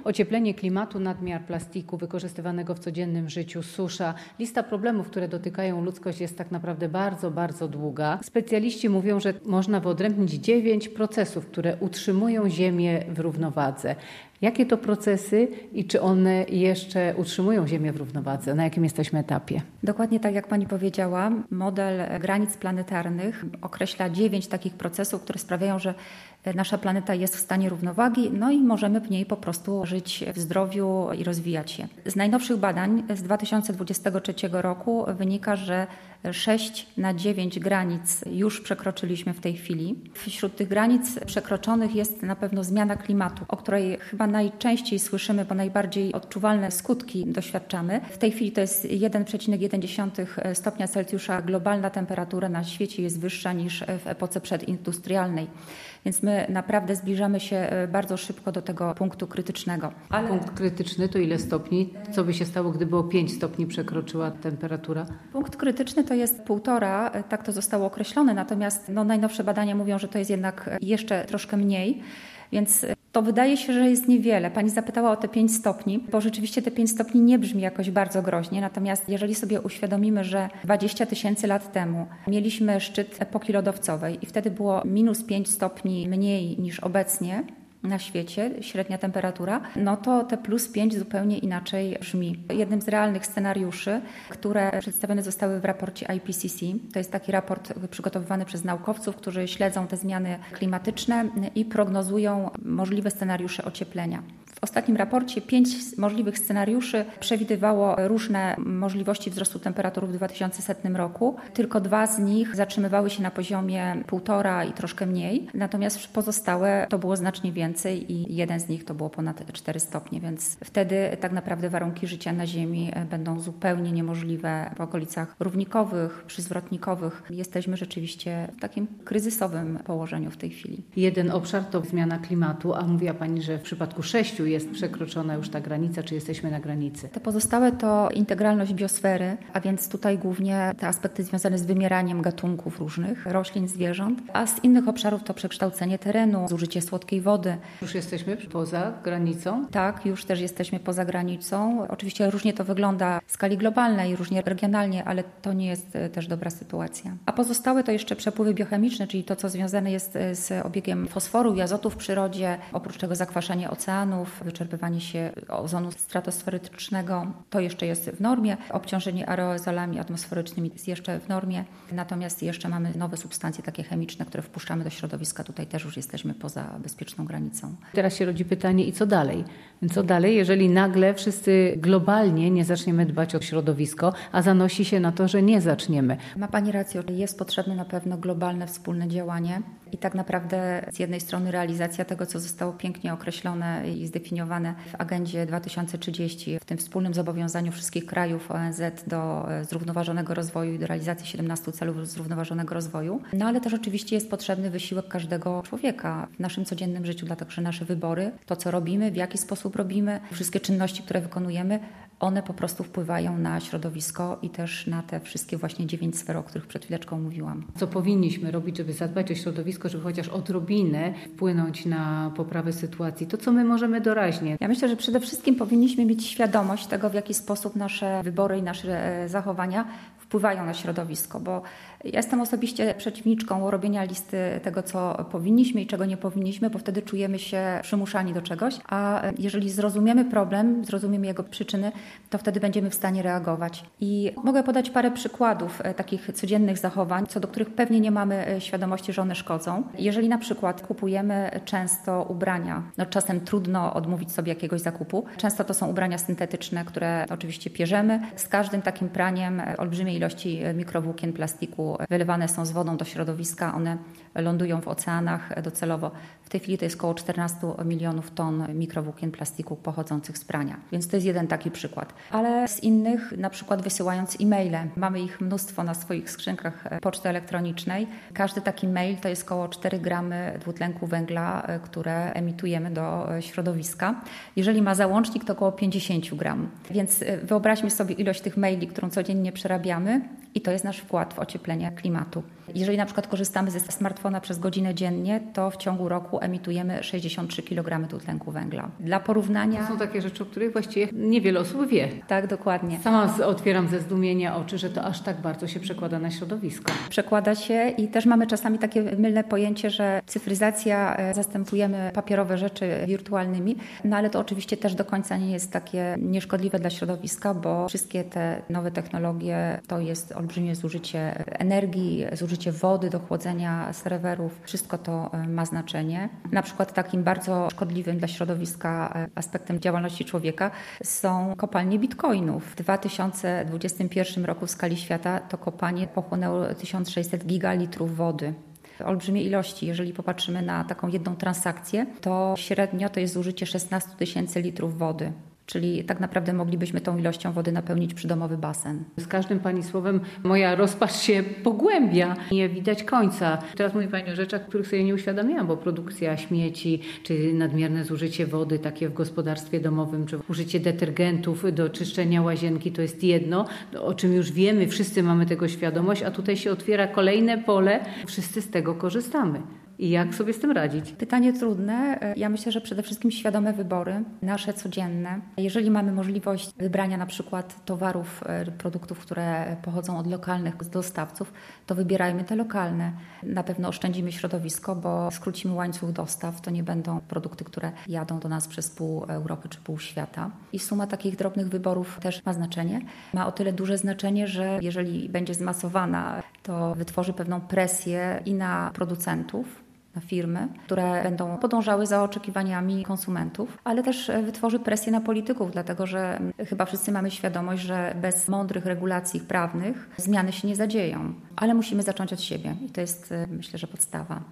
Ocieplenie klimatu, nadmiar plastiku wykorzystywanego w codziennym życiu, susza. Lista problemów, które dotykają ludzkość jest tak naprawdę bardzo, bardzo długa. Specjaliści mówią, że można wyodrębnić 9 procesów, które utrzymują Ziemię w równowadze. Jakie to procesy i czy one jeszcze utrzymują Ziemię w równowadze? Na jakim jesteśmy etapie? Dokładnie tak jak Pani powiedziała, model granic planetarnych określa 9 takich procesów, które sprawiają, że nasza planeta jest w stanie równowagi, no i możemy w niej po prostu żyć w zdrowiu i rozwijać się. Z najnowszych badań z 2023 roku wynika, że 6 na 9 granic już przekroczyliśmy w tej chwili. Wśród tych granic przekroczonych jest na pewno zmiana klimatu, o której chyba najczęściej słyszymy, bo najbardziej odczuwalne skutki doświadczamy. W tej chwili to jest 1,1 stopnia Celsjusza. Globalna temperatura na świecie jest wyższa niż w epoce przedindustrialnej. Więc my naprawdę zbliżamy się bardzo szybko do tego punktu krytycznego. Ale punkt krytyczny to ile stopni? Co by się stało, gdyby o 5 stopni przekroczyła temperatura? Punkt krytyczny to jest 1,5, tak to zostało określone, natomiast najnowsze badania mówią, że to jest jednak jeszcze troszkę mniej. Więc to wydaje się, że jest niewiele. Pani zapytała o te 5 stopni, bo rzeczywiście te 5 stopni nie brzmi jakoś bardzo groźnie. Natomiast jeżeli sobie uświadomimy, że 20 000 lat temu mieliśmy szczyt epoki lodowcowej i wtedy było minus 5 stopni mniej niż obecnie na świecie, średnia temperatura, no to te plus 5 zupełnie inaczej brzmi. Jednym z realnych scenariuszy, które przedstawione zostały w raporcie IPCC, to jest taki raport przygotowywany przez naukowców, którzy śledzą te zmiany klimatyczne i prognozują możliwe scenariusze ocieplenia. W ostatnim raporcie 5 możliwych scenariuszy przewidywało różne możliwości wzrostu temperatury w 2100 roku. Tylko 2 z nich zatrzymywały się na poziomie 1,5 i troszkę mniej. Natomiast pozostałe to było znacznie więcej i jeden z nich to było ponad 4 stopnie, więc wtedy tak naprawdę warunki życia na Ziemi będą zupełnie niemożliwe w okolicach równikowych, przyzwrotnikowych. Jesteśmy rzeczywiście w takim kryzysowym położeniu w tej chwili. Jeden obszar to zmiana klimatu, a mówiła Pani, że w przypadku 6 jest przekroczona już ta granica, czy jesteśmy na granicy? Te pozostałe to integralność biosfery, a więc tutaj głównie te aspekty związane z wymieraniem gatunków różnych, roślin, zwierząt, a z innych obszarów to przekształcenie terenu, zużycie słodkiej wody. Już jesteśmy poza granicą? Tak, już też jesteśmy poza granicą. Oczywiście różnie to wygląda w skali globalnej, różnie regionalnie, ale to nie jest też dobra sytuacja. A pozostałe to jeszcze przepływy biochemiczne, czyli to, co związane jest z obiegiem fosforu i azotu w przyrodzie, oprócz tego zakwaszanie oceanów, wyczerpywanie się ozonu stratosferycznego, to jeszcze jest w normie. Obciążenie aerozolami atmosferycznymi jest jeszcze w normie. Natomiast jeszcze mamy nowe substancje takie chemiczne, które wpuszczamy do środowiska. Tutaj też już jesteśmy poza bezpieczną granicą. Teraz się rodzi pytanie, i co dalej? Co dalej, jeżeli nagle wszyscy globalnie nie zaczniemy dbać o środowisko, a zanosi się na to, że nie zaczniemy? Ma Pani rację, jest potrzebne na pewno globalne wspólne działanie i tak naprawdę z jednej strony realizacja tego, co zostało pięknie określone i zdefiniowane w Agendzie 2030, w tym wspólnym zobowiązaniu wszystkich krajów ONZ do zrównoważonego rozwoju i do realizacji 17 celów zrównoważonego rozwoju. No ale też oczywiście jest potrzebny wysiłek każdego człowieka w naszym codziennym życiu, dlatego że nasze wybory, to co robimy, w jaki sposób robimy, wszystkie czynności, które wykonujemy, one po prostu wpływają na środowisko i też na te wszystkie właśnie 9 sfer, o których przed chwileczką mówiłam. Co powinniśmy robić, żeby zadbać o środowisko, żeby chociaż odrobinę wpłynąć na poprawę sytuacji? To co my możemy doraźnie? Ja myślę, że przede wszystkim powinniśmy mieć świadomość tego, w jaki sposób nasze wybory i nasze zachowania wpływają na środowisko, bo ja jestem osobiście przeciwniczką robienia listy tego, co powinniśmy i czego nie powinniśmy, bo wtedy czujemy się przymuszani do czegoś, a jeżeli zrozumiemy problem, zrozumiemy jego przyczyny, to wtedy będziemy w stanie reagować. I mogę podać parę przykładów takich codziennych zachowań, co do których pewnie nie mamy świadomości, że one szkodzą. Jeżeli na przykład kupujemy często ubrania, czasem trudno odmówić sobie jakiegoś zakupu, często to są ubrania syntetyczne, które oczywiście pierzemy. Z każdym takim praniem olbrzymiej ilości mikrowłókien plastiku wylewane są z wodą do środowiska, one lądują w oceanach docelowo. W tej chwili to jest około 14 milionów ton mikrowłókien plastiku pochodzących z prania. Więc to jest jeden taki przykład. Ale z innych, na przykład wysyłając e-maile. Mamy ich mnóstwo na swoich skrzynkach poczty elektronicznej. Każdy taki mail to jest około 4 gramy dwutlenku węgla, które emitujemy do środowiska. Jeżeli ma załącznik, to około 50 gram. Więc wyobraźmy sobie ilość tych maili, którą codziennie przerabiamy i to jest nasz wkład w ocieplenie klimatu. Jeżeli na przykład korzystamy ze smartfona przez godzinę dziennie, to w ciągu roku emitujemy 63 kg dwutlenku węgla. Dla porównania... To są takie rzeczy, o których właściwie niewiele osób wie. Tak, dokładnie. Sama otwieram ze zdumienia oczy, że to aż tak bardzo się przekłada na środowisko. Przekłada się i też mamy czasami takie mylne pojęcie, że cyfryzacja zastępujemy papierowe rzeczy wirtualnymi, no ale to oczywiście też do końca nie jest takie nieszkodliwe dla środowiska, bo wszystkie te nowe technologie to jest olbrzymie zużycie energii, zużycie wody do chłodzenia serwerów. Wszystko to ma znaczenie. Na przykład takim bardzo szkodliwym dla środowiska aspektem działalności człowieka są kopalnie bitcoinów. W 2021 roku w skali świata to kopanie pochłonęło 1600 gigalitrów wody. Olbrzymie ilości. Jeżeli popatrzymy na taką jedną transakcję, to średnio to jest zużycie 16 000 litrów wody. Czyli tak naprawdę moglibyśmy tą ilością wody napełnić przydomowy basen. Z każdym Pani słowem moja rozpacz się pogłębia. Nie widać końca. Teraz mówi Pani o rzeczach, których sobie nie uświadamiałam, bo produkcja śmieci, czy nadmierne zużycie wody takie w gospodarstwie domowym, czy użycie detergentów do czyszczenia łazienki to jest jedno, o czym już wiemy, wszyscy mamy tego świadomość, a tutaj się otwiera kolejne pole, wszyscy z tego korzystamy. I jak sobie z tym radzić? Pytanie trudne. Ja myślę, że przede wszystkim świadome wybory, nasze codzienne. Jeżeli mamy możliwość wybrania na przykład towarów, produktów, które pochodzą od lokalnych dostawców, to wybierajmy te lokalne. Na pewno oszczędzimy środowisko, bo skrócimy łańcuch dostaw. To nie będą produkty, które jadą do nas przez pół Europy czy pół świata. I suma takich drobnych wyborów też ma znaczenie. Ma o tyle duże znaczenie, że jeżeli będzie zmasowana, to wytworzy pewną presję i na producentów, na firmy, które będą podążały za oczekiwaniami konsumentów, ale też wytworzy presję na polityków, dlatego że chyba wszyscy mamy świadomość, że bez mądrych regulacji prawnych zmiany się nie zadzieją, ale musimy zacząć od siebie i to jest, myślę, że podstawa.